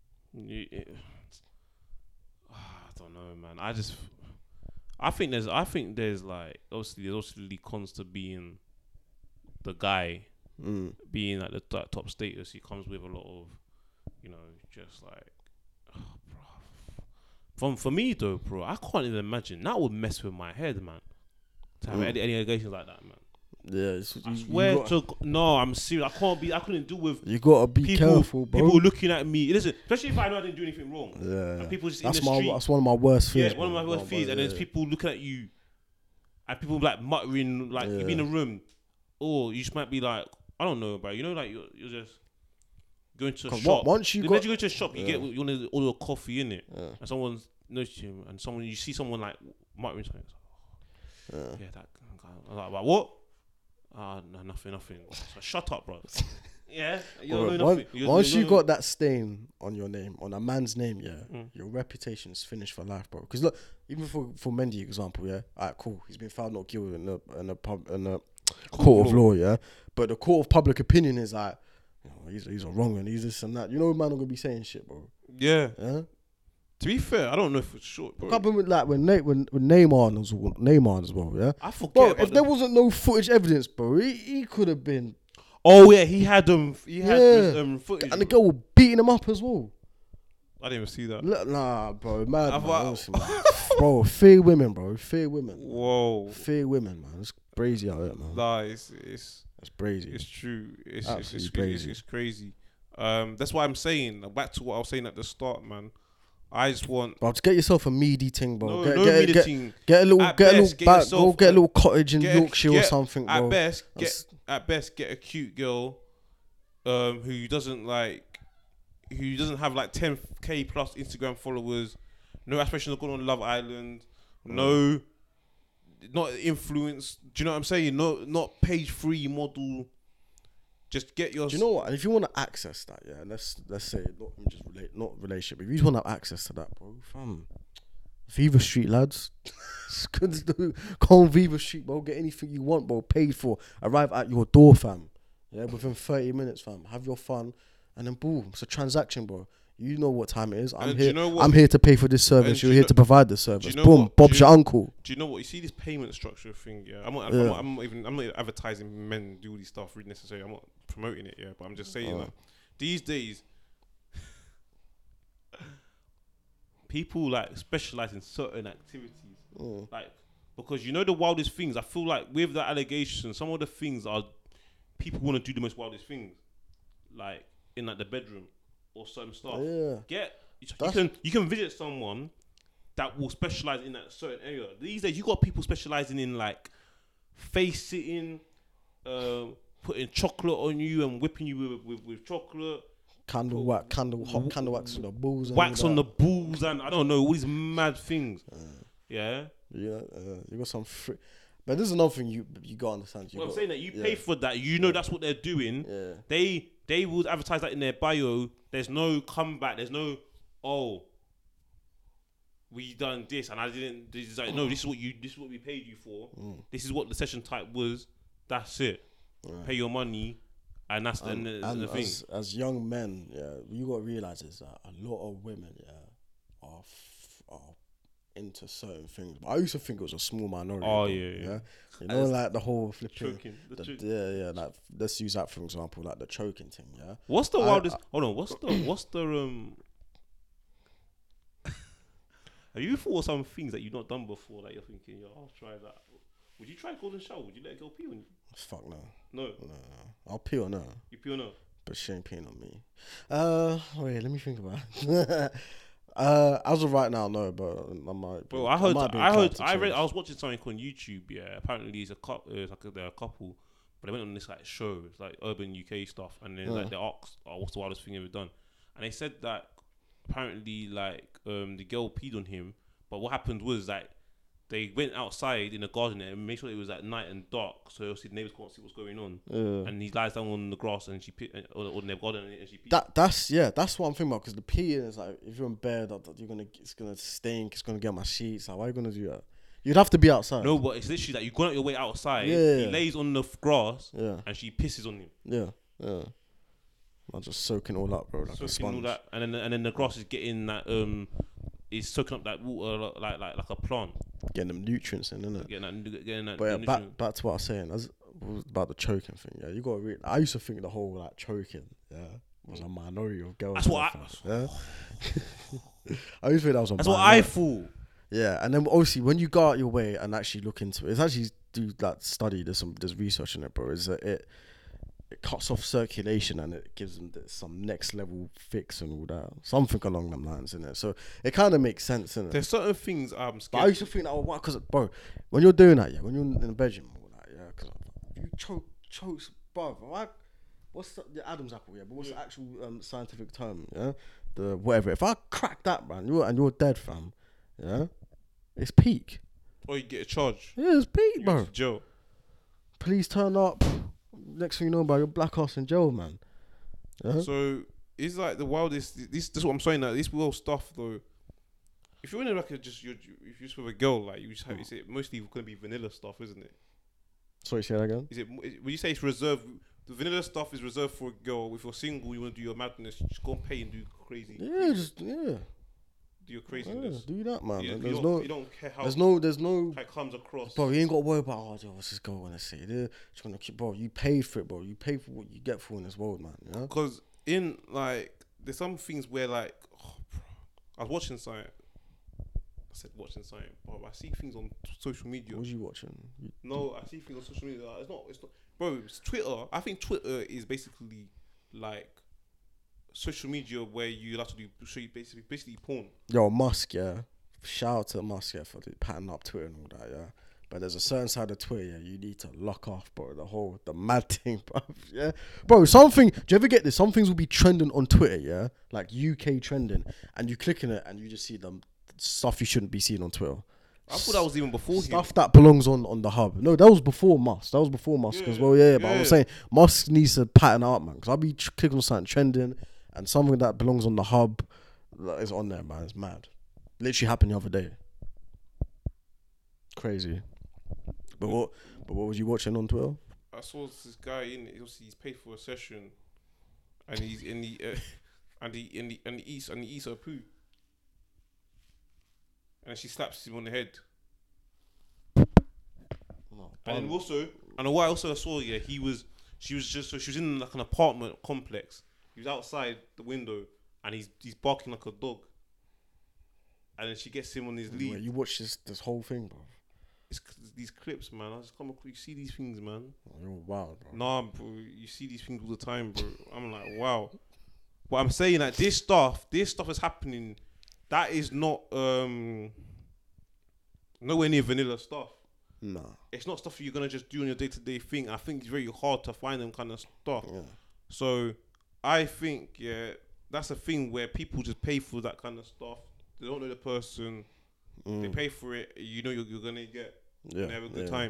don't know, man. I think there's like obviously cons to being the guy. Being at the top status, he comes with a lot of, just like, for me though, bro, I can't even imagine. That would mess with my head, man. To have any allegations like that, man. Yeah, I swear no, I'm serious. I couldn't do with. You gotta be careful, bro. People looking at me. Listen, especially if I know I didn't do anything wrong. Yeah, and people just that's in the street. That's one of my worst fears. Yeah, one of my worst fears. And there's people looking at you, and people like muttering, like you be in a room, or you just might be like, I don't know, bro. You know, like you're just going to a shop. Once you go to a shop, you get you want to order a coffee in it, and someone's noticing you, and you see someone like muttering something. Yeah, that. I'm like, what? No, nothing. So shut up, bro. Yeah, you don't know nothing. Once you got that stain on your name, on a man's name, your reputation is finished for life, bro. Because look, even for Mendy example, alright, cool. He's been found not guilty in a court of law, but the court of public opinion is like, he's a wrong and he's this and that. You know, man, I'm gonna be saying shit, bro. Yeah. To be fair, I don't know if it's short, bro. What happened with like when Neymar as well, yeah? I forget. Bro, if there wasn't no footage evidence, bro, he could have been. Oh yeah, he had footage. And the girl was beating him up as well. I didn't even see that. Nah, bro, mad, man. Bro, fear women, bro. Fear women. Whoa. Fear women, man. It's crazy out there, man. Nah, it's crazy. It's true. It's crazy. It's crazy. That's why I'm saying, back to what I was saying at the start, man. I just want. Bro, just get yourself a meaty thing, bro. Get a little cottage in Yorkshire or something, bro. At best, get a cute girl, who doesn't have like 10k plus Instagram followers, no aspirations of going on Love Island, no, not influence. Do you know what I'm saying? No, not page 3 model. Just get your. Do you know what? And if you want to access that, let's say not relationship. If you just want to have access to that, bro, fam, Viva Street lads, it's good to do. Go on Viva Street, bro. Get anything you want, bro. Paid for. Arrive at your door, fam. Yeah, within 30 minutes, fam. Have your fun, and then boom, it's a transaction, bro. You know what time it is. I'm here. I'm here to pay for this service. You're here to provide the service. Boom, Bob's your uncle. Do you know what? You see this payment structure thing? Yeah, I'm not even advertising men do these stuff really necessarily. I'm not promoting it. Yeah, but I'm just saying that these days, people like specialize in certain activities, like because you know the wildest things. I feel like with the allegation, some of the things are people want to do the most wildest things, like in like the bedroom. Or certain stuff. Yeah. You can visit someone that will specialize in that certain area. These days, you got people specializing in like face sitting, putting chocolate on you and whipping you with chocolate. Hot candle wax on the balls. Wax on the balls and I don't know all these mad things. You got some. But this is another thing you got to understand. I'm saying that you pay for that. You know that's what they're doing. Yeah. They will advertise that in their bio. There's no comeback. There's no, we done this and I didn't. This is like, no, this is what we paid you for. This is what the session type was. That's it. Pay your money, and that's the thing. As young men, you got to realize is that a lot of women, are into certain things. But I used to think it was a small minority. Oh yeah. You know, like the whole flipping. Choking. Like let's use that for example, like the choking thing. Yeah. What's the wildest? Hold on. What's the Have you thought of some things that you've not done before that you're thinking, I'll try that? Would you try golden shower? Would you let a girl pee on you? Fuck no. No. I'll pee on her. You pee on her? But she ain't peeing on me. Wait, let me think about it. As of right now, no, but I might. Bro, I was watching something on YouTube. Yeah, apparently it's a couple. They're a couple, but they went on this like show, it's like urban UK stuff, and then like they asked, "What's the wildest thing you've ever done?" And they said that apparently like the girl peed on him, but what happened was that they went outside in the garden and made sure it was at night and dark, so obviously the neighbors can't see what's going on. And he lies down on the grass and she or in their garden and she pees. That's what I'm thinking about, because the peeing is like, if you're in bed, it's gonna stink, it's gonna get on my sheets. Like, why are you gonna do that? You'd have to be outside. No, but it's literally like you've gone out your way outside. He lays on the grass. And she pisses on him. I'm just soaking all up, bro. Like a sponge. All that, and then the grass is getting that is soaking up that water like a plant. Getting them nutrients in, innit? Getting that. But back to what I was saying about the choking thing. Yeah, you got to I used to think the whole like choking. Yeah, was a minority of girls. That's what Yeah? I used to think that was a That's what minority. I thought. Yeah, and then obviously when you go out your way and actually look into it, it's actually do that study. There's research in it, bro. Is that it cuts off circulation and it gives them some next level fix and all that, something along them lines, in it. So it kind of makes sense, innit? There's certain things I'm But scared. I used to think that, why? Because bro, when you're doing that, yeah, when you're in the bedroom, all that, yeah, because you chokes, bro. What's the Adam's apple? Yeah, but what's the actual scientific term? Yeah, the whatever. If I crack that, man, you're dead, fam. Yeah, it's peak. Or you get a charge. Yeah, it's peak, You bro. go to jail. Police turn up. Next thing you know, about your black ass in jail, man. Yeah? So it's like the wildest. This is what I'm saying. That this world stuff though. If you're in like if you're just with a girl, like you just have, is it mostly gonna be vanilla stuff, isn't it? Sorry, say that again. When you say it's reserved, the vanilla stuff is reserved for a girl. If you're single, you want to do your madness, just go and pay and do crazy. Yeah, Do your craziness. do that, man. Yeah, you don't care how there's no. how it comes across. Bro, you ain't got to worry about, what's this girl gonna say? They're just gonna keep, bro. You paid for it, bro. You pay for what you get for in this world, man. You know? Because in like, there's some things where like, I was watching something. I said watching something, but I see things on social media. What was you watching? No, I see things on social media. Like, it's not, bro. It's Twitter. I think Twitter is basically like social media where you have to do show you basically porn. Yo, Musk, yeah. Shout out to Musk, yeah, for patting up Twitter and all that, yeah. But there's a certain side of Twitter, yeah, you need to lock off, bro. The mad thing, bro. Yeah, bro. Do you ever get this? Some things will be trending on Twitter, yeah, like UK trending, and you click on it and you just see them stuff you shouldn't be seeing on Twitter. I thought that was even before stuff that belongs on the hub. No, that was before Musk. That was before Musk as well. Yeah, but I was saying Musk needs to pattern out, man, because I'll be clicking on something trending and something that belongs on the hub is on there, man. It's mad. Literally happened the other day. Crazy. But what was you watching on Twitter? I saw this guy in. He's paid for a session, and he's in the and he eats her poo, and she slaps him on the head. And then also, and what I also saw, yeah, she was in like an apartment complex. He was outside the window, and he's barking like a dog. And then she gets him on his lead. Wait, you watch this whole thing, bro? It's these clips, man. I just come across. You see these things, man. Oh, you're wild, bro. Nah, bro. You see these things all the time, bro. I'm like, wow. But I'm saying that this stuff is happening. That is not nowhere near vanilla stuff. Nah. It's not stuff you're gonna just do on your day-to-day thing. I think it's very hard to find them kind of stuff. Yeah. So I think, yeah, that's a thing where people just pay for that kind of stuff. They don't know the person. They pay for it. You know you're gonna get. Yeah. Have a good time.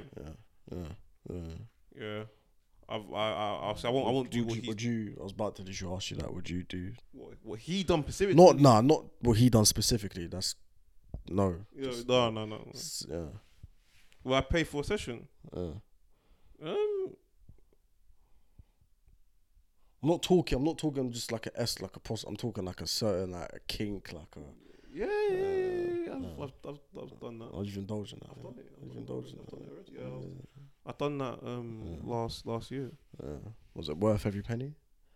Yeah. I won't do what I was about to literally ask you that. Would you do what he done specifically? Not what he done specifically. That's no. Yeah, just, no. Yeah. Will I pay for a session? I'm not talking just like a S, like a post. I'm talking like a certain, like a kink, like a. Yeah. I've done that. Oh, you've indulged in that. I've done it. You've indulged in that. Already. Yeah. I've done that last year. Was it worth every penny?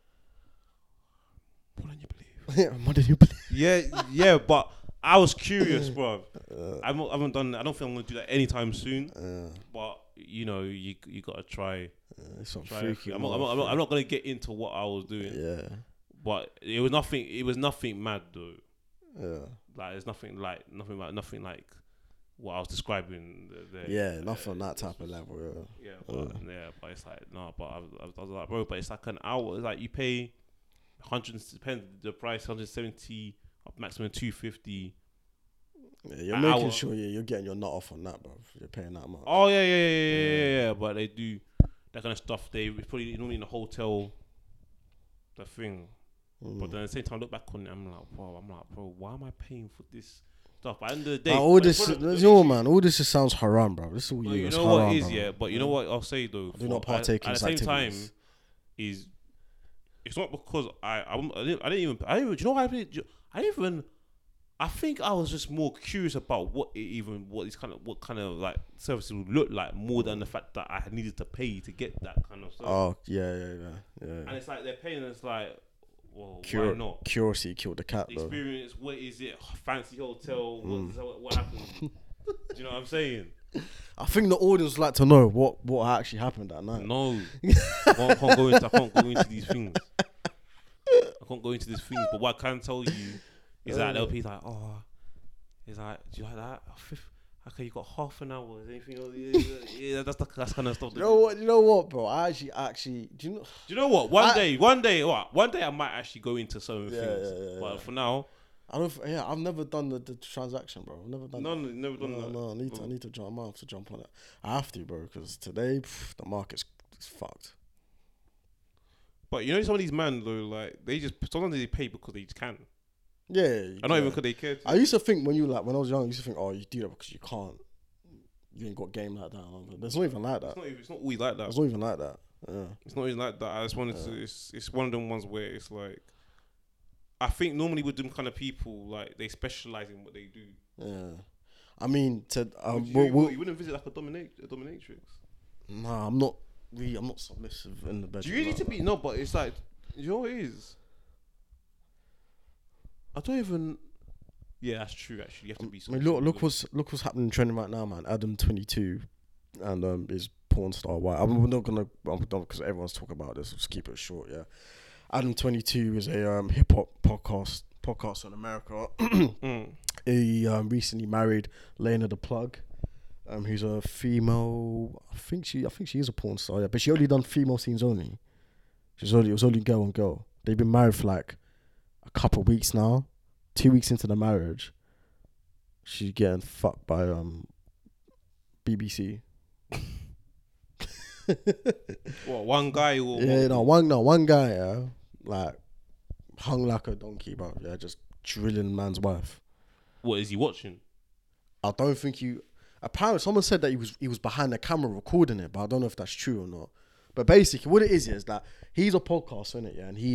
More than you believe. Yeah, more than you believe. Yeah, but I was curious, bro. I haven't done that. I don't think I'm gonna do that anytime soon. But you know, you gotta try. It's some freaky. I'm not gonna get into what I was doing. Yeah. But it was nothing mad though. Yeah. Like there's nothing like what I was describing. Nothing on that type of level. Yeah. But it's like no. But I was like, bro. But it's like an hour. It's like you pay 100. Depends the price. 170. Maximum 250. Yeah, you're making sure you're getting your nut off on that, bro. You're paying that much. Oh yeah. But they do that kind of stuff. They probably normally in a hotel. The thing. But then at the same time, I look back on it. I'm like, bro, why am I paying for this stuff? At the end of the day, all this just sounds haram, bro. This is all you. You know what is, yeah. But you know what I'll say though. I do not partake in at the same time. It's not because I didn't even. You know what I didn't even. I think I was just more curious about what kind of like services would look like more than the fact that I needed to pay to get that kind of stuff. Oh yeah. And it's like they're paying us like, Well, why not? Curiosity killed the cat, though. Experience. What is it? Fancy hotel. What happened? Do you know what I'm saying? I think the audience would like to know what actually happened that night. No, I can't go into these things. I can't go into these things. But what I can tell you is that they'll be like, oh, it's like, do you like that? Okay, you got half an hour. Is anything else? Yeah, that's kind of stuff. You know what, bro? I actually, do you know what? One day, I might actually go into certain things. Yeah. But for now, I've never done the transaction, bro. I've never done. Never done that. No, I need to jump. I have to jump on it. I have to, bro, because today the market's fucked. But you know, some of these men though, like sometimes they pay because they just can. Yeah, I don't even because they care. I used to think when I was young, I used to think, oh, you do that because you can't. You ain't got game like that. But it's not even like that. It's not always like that. It's not even like that. Yeah. It's not even like that. I just wanted to. It's one of them ones where it's like, I think normally with them kind of people, like they specialize in what they do. Yeah. I mean, you wouldn't visit like a dominatrix. Nah, I'm not submissive in the bedroom. Do you need to be? No, but it's like, you know what it is? I don't even. Yeah, that's true. Actually, you have to be. I mean, look what's happening trending right now, man. Adam 22, and is porn star white. I'm not gonna because everyone's talking about this. Let's keep it short. Yeah, Adam 22 is a hip hop podcast in America. He recently married Lena the Plug, who's a female. I think she is a porn star. Yeah, but she only done female scenes only. It was only girl on girl. They've been married for like a couple of weeks now. 2 weeks into the marriage, she's getting fucked by BBC. What, one guy or one guy, yeah, like hung like a donkey, bro. Yeah, just drilling man's wife. What is he watching? I don't think apparently someone said that he was behind the camera recording it, but I don't know if that's true or not. But basically what it is that he's a podcaster, innit, yeah, and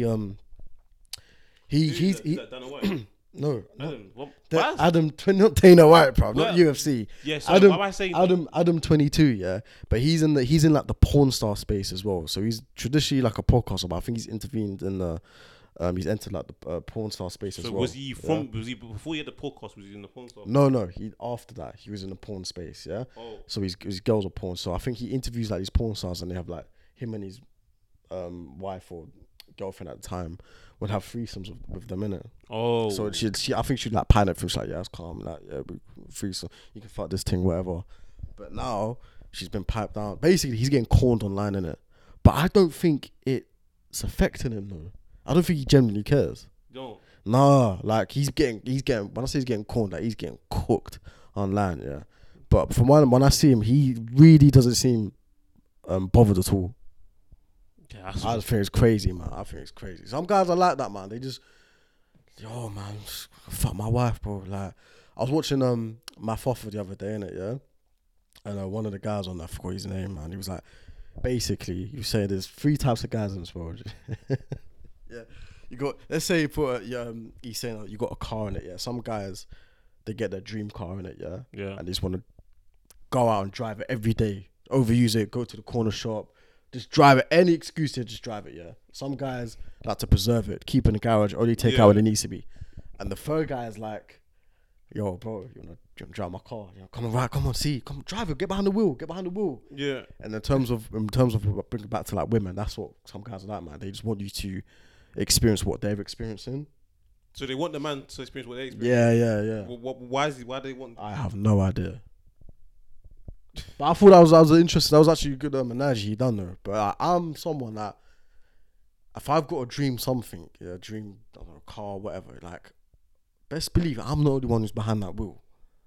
he's Dana White? No, Adam, not Dana White, bro, not UFC. Yeah, so Adam, why am I saying Adam 22, yeah, but he's in like the porn star space as well. So he's traditionally like a podcaster, but I think he's intervened in the, he's entered like the porn star space as well. So was he before he had the podcast? Was he in the porn star? No, after that he was in the porn space, yeah. Oh. So his girls are porn. So I think he interviews like these porn stars, and they have like him and his wife or girlfriend at the time would have threesomes with them in it. Oh, so I think she'd like panic things like, yeah, it's calm, like, yeah, threesome, you can fuck this thing, whatever. But now she's been piped down. Basically, he's getting corned online in it. But I don't think it's affecting him though. I don't think he genuinely cares. No. Nah, like he's getting. When I say he's getting corned, like he's getting cooked online, yeah. But from when I see him, he really doesn't seem bothered at all. Yeah, I just think it's crazy, man. I think it's crazy. Some guys are like that, man. They just, yo, man, just fuck my wife, bro. Like, I was watching Math Offer the other day, innit, yeah? And one of the guys on that, I forgot his name, man. He was like, basically, you say there's 3 types of guys in this world. Yeah. You got, let's say you put, he's saying you got a car in it, yeah? Some guys, they get their dream car in it, yeah? Yeah. And they just want to go out and drive it every day, overuse it, go to the corner shop, just drive it. Any excuse to just drive it, yeah. Some guys like to preserve it, keep it in the garage, only take out when it needs to be. And the third guy is like, yo, bro, you wanna drive my car? You know, come on, drive it, get behind the wheel. Yeah. And in terms of bring it back to like women, that's what some guys are like, man. They just want you to experience what they're experiencing. So they want the man to experience what they experience. Yeah. Why do they want? I have no idea. But I thought that was interesting. That was actually a good analogy he done though. But I'm someone that if I've got a dream something, I don't know, a car, whatever, like, best believe it, I'm the only one who's behind that wheel.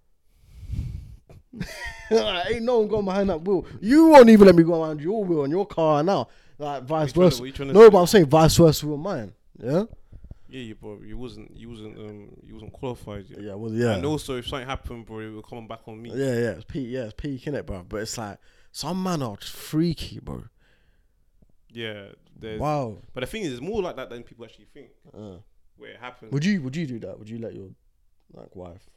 Ain't no one going behind that wheel. You won't even let me go around your wheel and your car now. Like vice versa. No, but I'm saying vice versa with mine. Yeah. Yeah, bro. You wasn't qualified yet. Yeah, well, yeah. And also, if something happened, bro, it would come back on me. Yeah, it's peak, innit, bro. But it's like some man are just freaky, bro. Yeah. Wow. But the thing is, it's more like that than people actually think. Where it happens. Would you do that? Would you let your wife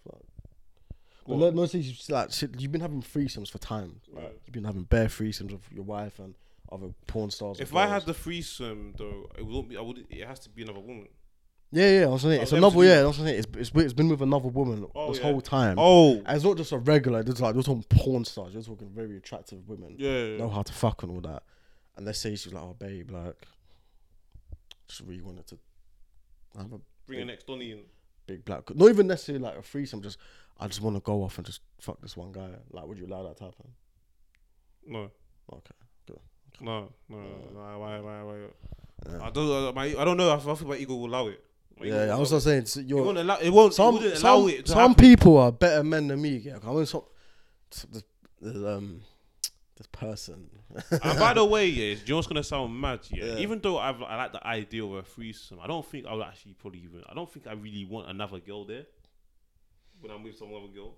no, see, like you've been having threesomes for time, right? You've been having bare threesomes with your wife, and other porn stars. If I had the threesome though, it wouldn't be. I would. It has to be another woman. Yeah, I'm saying it's another. Yeah, I'm saying it's been with another woman this whole time. Oh, and it's not just a regular. It's like we're talking porn stars. You're talking very attractive women. Yeah. Know how to fuck and all that. And let's say she's like, oh babe, like, just really wanted to have a bring an next Donnie in. Big black. Not even necessarily like a threesome. I just want to go off and just fuck this one guy. Like, would you allow that to happen? No. Okay. Good. No. Why? Yeah. I don't know. I feel my ego will allow it. I was not saying it won't allow it. Some people are better men than me. Yeah, I mean, this person. And by the way, do you know what's gonna sound mad? Yeah. Even though I like the idea of a threesome, I don't think I would actually probably even. I don't think I really want another girl there when I'm with some other girl.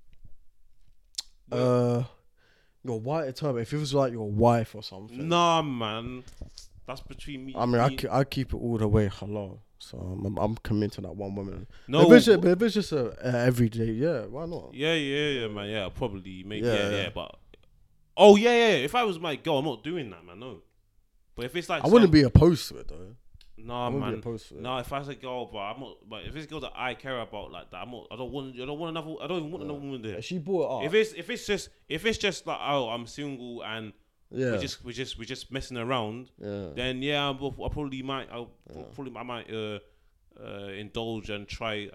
Your wife. If it was like your wife or something. Nah, man. That's between me. I mean, I keep it all the way halal. So I'm committed to that one woman. No, if it's just a everyday, yeah, why not? Yeah, man. Yeah, probably, maybe, yeah. But if I was my girl, I'm not doing that, man. No. But if it's like, I wouldn't be opposed to it though. Nah, man. No, if I was a girl, but I'm not. But if it's a girl that I care about like that, I'm not. I don't want another. I don't even want another woman there. She brought it up. If it's just like, oh, I'm single and. Yeah, we're just messing around. Yeah. Then I probably might. I might indulge and try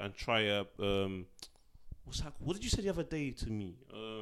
what's that? What did you say the other day to me?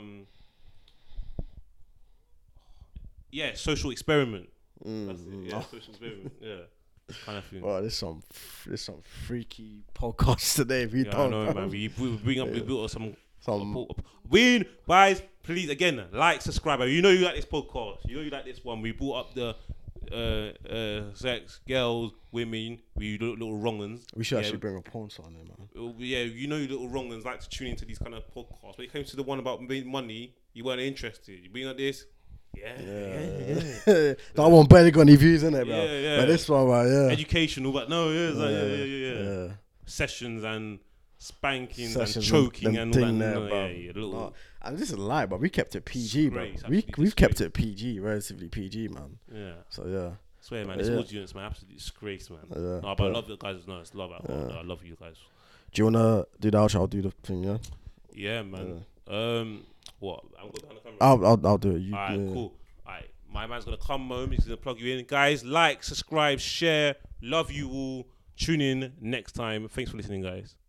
Social experiment. That's it. Yeah, social experiment. Yeah, kind of thing. Well, there's some freaky podcasts today. If you don't, I know, man. We built up some. Guys, please again like, subscribe. You know you like this podcast. You know you like this one. We brought up the sex, girls, women. We little wrong uns. We should actually bring a porn star in there, man. Yeah, you know you little wrong uns like to tune into these kind of podcasts. When it comes to the one about money, you weren't interested. You being like this. Yeah. That one barely got any views in it, bro. Yeah. But this one, educational, but no, yeah. Sessions and spankings and choking and all that. And this is a lie, but we kept it PG, bro. We've kept it PG, relatively PG, man. Yeah. So yeah. I swear, man, this audience, man, absolute disgrace, man. Yeah. No, but I love you guys. No, it's love. I love you guys. Do you wanna do the outro? I'll do the thing, yeah. Yeah, man. What? I'm going to the camera. I'll do it. Alright, cool. Alright, my man's gonna come home. He's gonna plug you in, guys. Like, subscribe, share. Love you all. Tune in next time. Thanks for listening, guys.